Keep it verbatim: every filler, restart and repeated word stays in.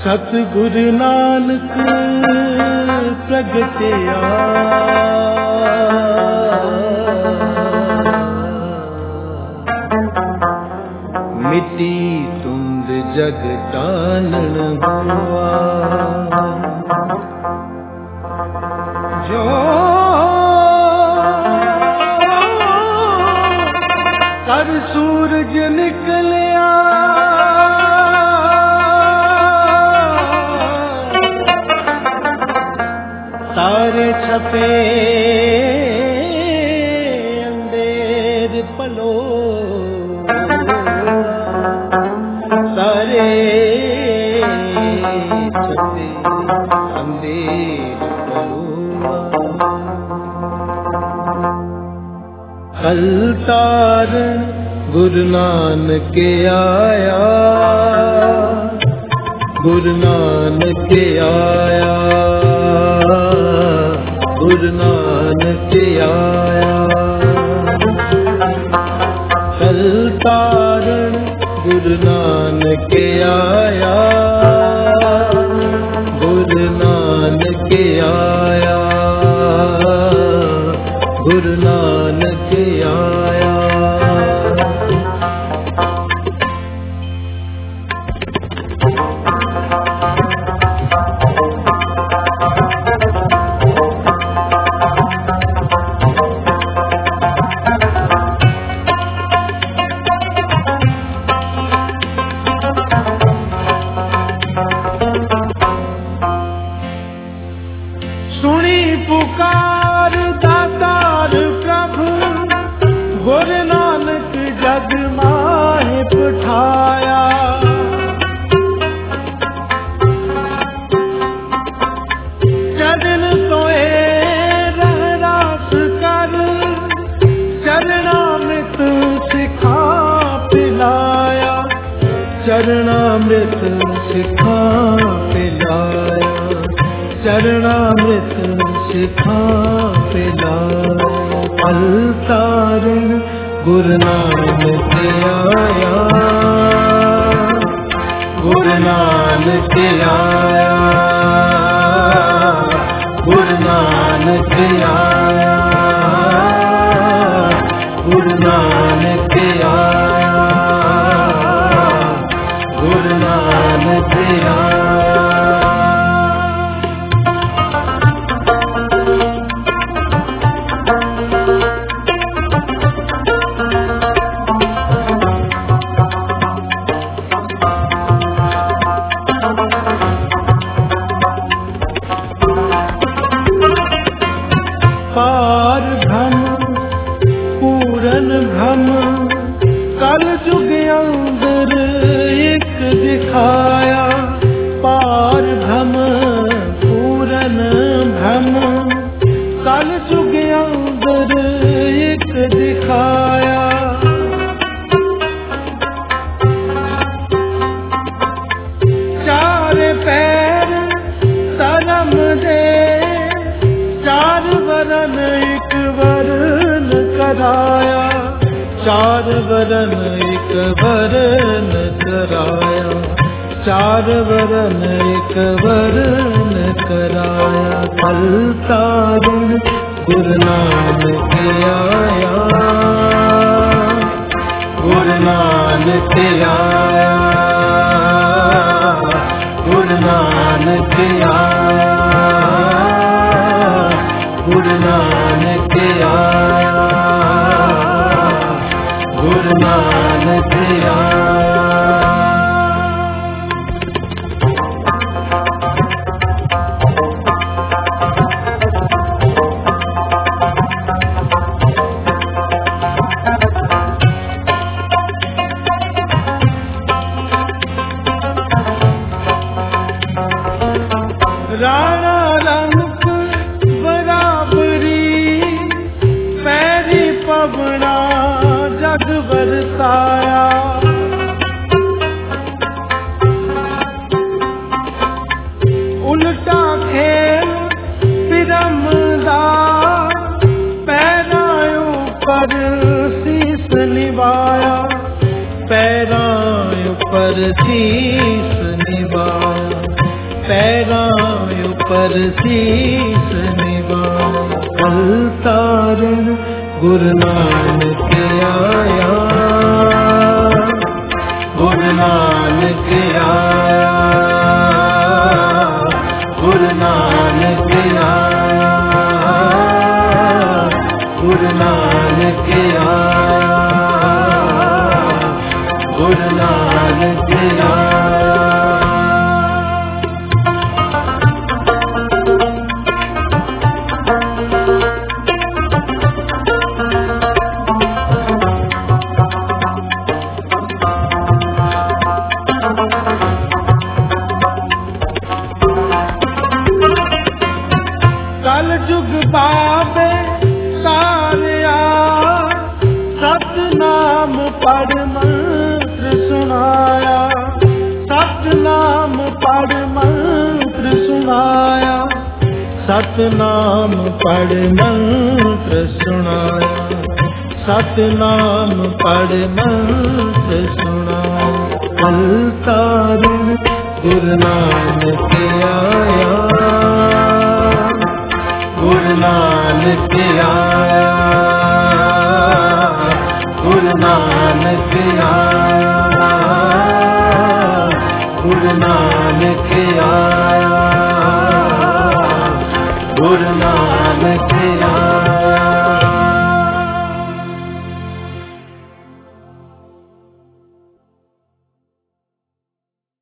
सतगुरु नानक प्रगटया मिट्टी तुंद जग टानन हुआ जो कर सूरज निकलिया तारे छपे अंधेर पलो तारे छपे अंधेर पलो कल तारन गुरु नानक आया गुरु नानक आया गुरु नानक आया कल तारण गुरु नानक आया गुरु नानक आया गुरु नानक आया चरणामृत सिखा पिलाया चरणामृत सिखा पिलाया पल तारण गुरु नानक आया गुरु नानक आया गुरु नानक आया गुरु नानक आया गुरु नानक आया पार भ्रम पूरन भ्रम कल जुग अंदर एक दिखाया पार भ्रम पूरन भ्रम कल जुग अंदर एक दिखाया चार पैर तरम दे चार वरन एक वरन कराया चार वरन एक वरन कराया चार वरन एक वरन कराया कल तारण गुरु नानक आया गुरु नानक आया गुरु नानक आया गुरु नानक आया गुरु नानक आया राणा रंग बराबरी पैरी पवना जग बरसाया उल्टा खेल पिरमदा पैरायों पर शीस निभाया पैरायों पर शीस निभाया कर शीस निवाए। अवतारण गुरु नानक आया, गुरु नानक आया, गुरु नानक आया, गुरु नानक आया, गुरु नानक आया। कल जुग बाबे तारिया, सतनाम पढ़ मंत्र सुनाया, सतनाम पढ़ मंत्र सुनाया, सतनाम पढ़ मंत्र सुनाया, सतनाम पढ़ मंत्र सुनाया। अवतारण गुरु नानक आया, गुरु नानक आया, गुरु नानक आया, गुरु नानक आया, गुरु नानक